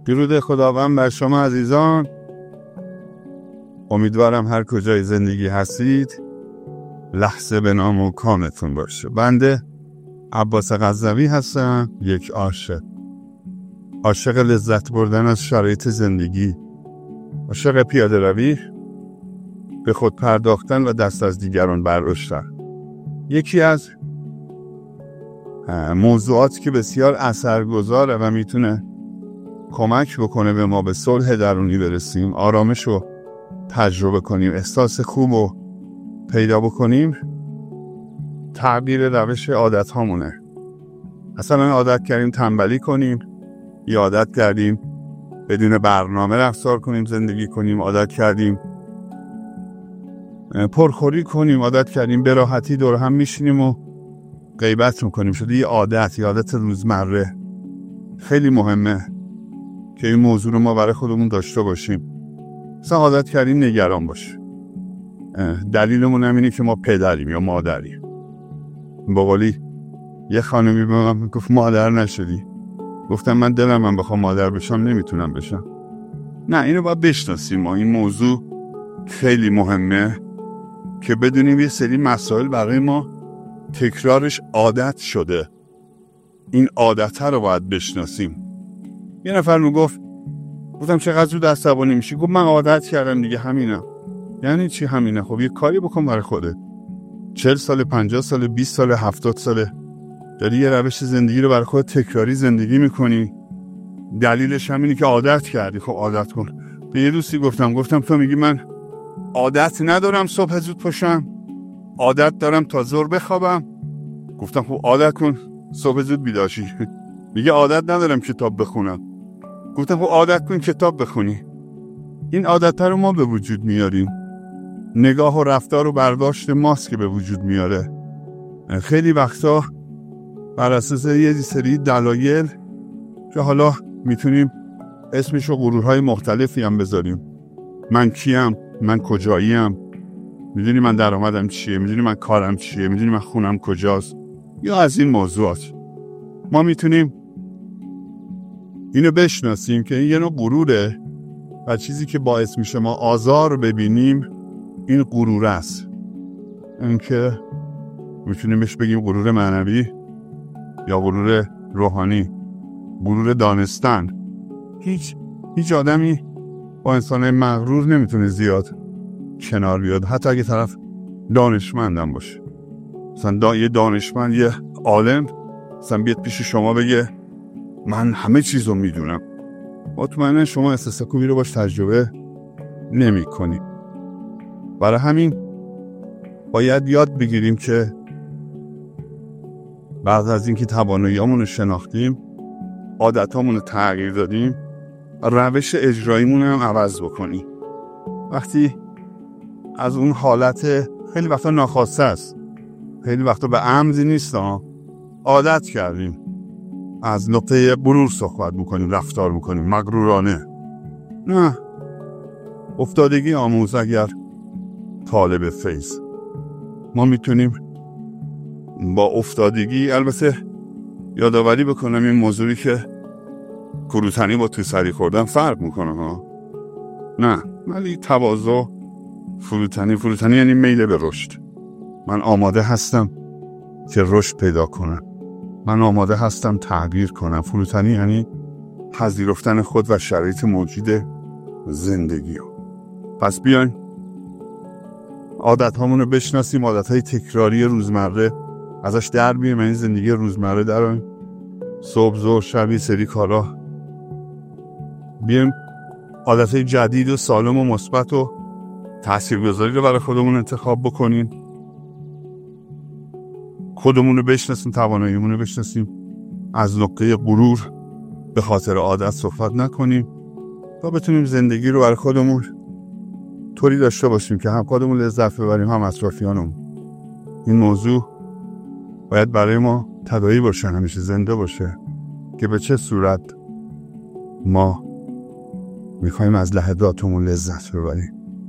درود خداوند بر شما عزیزان. امیدوارم هر کجای زندگی هستید لحظه به نام و کامتون باشه. بنده عباس غزنوی هستم، یک عاشق لذت بردن از شرایط زندگی، عاشق پیاده روی، به خود پرداختن و دست از دیگران برداشتن. یکی از موضوعاتی که بسیار اثرگذاره و میتونه کمک بکنه به ما به صلح درونی برسیم، آرامش رو تجربه کنیم، احساس خوب رو پیدا بکنیم، تغییر روش عادت هامونه. اصلا عادت کردیم تنبلی کنیم، یا عادت کردیم بدون برنامه رفتار کنیم، زندگی کنیم، عادت کردیم پرخوری کنیم، عادت کردیم به راحتی دور هم میشینیم و غیبت میکنیم. شده یه عادت روزمره. خیلی مهمه که این موضوع رو ما برای خودمون داشته باشیم. مثلا عادت کردیم نگران باشه. دلیلمون هم اینه که ما پدریم یا مادریم. با قولی یه خانمی به من گفت مادر نشدی. گفتم من دلم من بخوام مادر بشم نمیتونم بشم. نه، اینو باید بشناسیم. ما این موضوع خیلی مهمه که بدونیم یه سری مسائل برای ما تکرارش عادت شده. این عادت رو باید بشناسیم. یه نفر گفتم چقدر زود عصبانی میشی؟ گفت من عادت کردم دیگه، همینم. یعنی چی همینه؟ خب یه کاری بکن برای خودت. 40 سال، 50 سال، 20 سال، 70 ساله داری یه روش زندگی رو برای خودت تکراری زندگی میکنی. دلیلش هم اینه که عادت کردی. خب عادت کن. به یه دوستی گفتم تو میگی من عادت ندارم صبح زود پاشم، عادت دارم تا ظهر بخوابم. گفتم خب عادت کن صبح زود بیدار شی. میگه عادت ندارم کتاب بخونم. گفتم خب عادت کن کتاب بخونی. این عادت رو ما به وجود میاریم. نگاه و رفتار و برداشت ماست که به وجود میاره. خیلی وقتا بر اساس یه سری دلایل که حالا میتونیم اسمش رو غرورهای مختلفی هم بذاریم. من کیم؟ من کجاییم؟ میدونی من درآمدم چیه؟ میدونی من کارم چیه؟ میدونی من خونم کجاست؟ یا از این موضوعات ما میتونیم اینو بشناسیم که این یه نوع غروره و چیزی که باعث میشه ما آزار ببینیم این غرور است. این که میتونیم بهش بگیم غرور معنوی یا غرور روحانی، غرور دانستن. هیچ آدمی با انسان مغرور نمیتونه زیاد کنار بیاد، حتی اگه طرف دانشمندم باشه. مثلا یه دانشمند، یه عالم مثلا بیاد پیش شما بگه من همه چیزو میدونم، مطمئنا شما احساس خوبی رو باش تجربه نمی کنی. برای همین باید یاد بگیریم که بعد از اینکه تواناییامون رو شناختیم، عادتامون رو تغییر دادیم، روش اجراییمون هم عوض بکنیم. وقتی از اون حالت خیلی وقتا ناخواسته است، خیلی وقتا به عمدی نیست، عادت کردیم از نقطه غرور صحبت میکنیم، رفتار میکنیم مغرورانه. نه، افتادگی آموز اگر طالب فیض. ما میتونیم با افتادگی، البته یادآوری بکنم این موضوعی که فروتنی با تو سری خوردن فرق میکنه نه، ولی تواضع، فروتنی یعنی میل به رشد. من آماده هستم که رشد پیدا کنم، من آماده هستم تغییر کنم. فروتنی یعنی پذیرفتن خود و شرایط موجود زندگی. پس بیاین عادت هامون رو بشناسیم، عادت های تکراری روزمره ازش در بیایم. این زندگی روزمره در صبح ظهر شب سری کارا بیایم عادت های جدید و سالم و مثبت و تاثیرگذاری رو برای خودمون انتخاب بکنیم. خودمون رو بشناسیم، تواناییمون رو بشناسیم، از نقطه غرور به خاطر عادت صحبت نکنیم تا بتونیم زندگی رو برای خودمون طوری داشته باشیم که هم خودمون لذت ببریم هم اطرافیانمون. این موضوع باید برای ما تداعی باشه، همیشه زنده باشه که به چه صورت ما میخوایم از لحظاتمون لذت ببریم.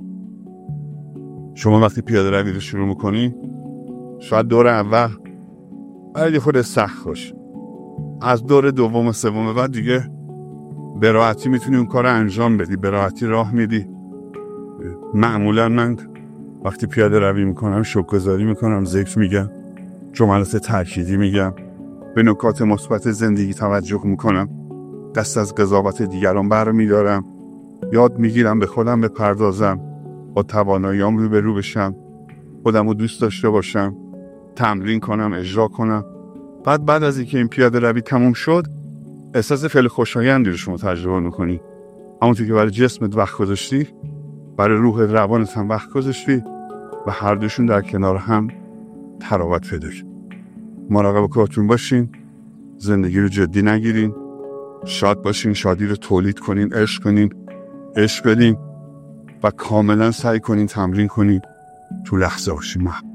شما وقتی پیاده روی رو شروع میکنی شاید دور اول برای خود سخت باشه، از دور دوم و سوم بعد دیگه به راحتی میتونی اون کار رو انجام بدی، به راحتی راه میدی. معمولا من وقتی پیاده روی میکنم شکرگزاری میکنم، ذکر میگم، جملات تأکیدی میگم، به نکات مثبت زندگی توجه میکنم، دست از قضاوت دیگران برمیدارم، یاد میگیرم به خودم بپردازم، با تواناییام روبرو بشم، خودم رو دوست داشته باشم، تمرین کنم، اجرا کنم. بعد از اینکه این پیاده روی تموم شد احساس خیلی خوشایندی رو شما تجربه میکنی. همونطور که برای جسمت وقت گذاشتی، برای روح روانت هم وقت گذاشتی و هر دوشون در کنار هم تراوت پیدا کرد. مراقب خودتون باشین، زندگی رو جدی نگیرین، شاد باشین، شادی رو تولید کنین، عشق کنین، عشق بدین و کاملا سعی کنین تمرین کنین تو لحظه باشین.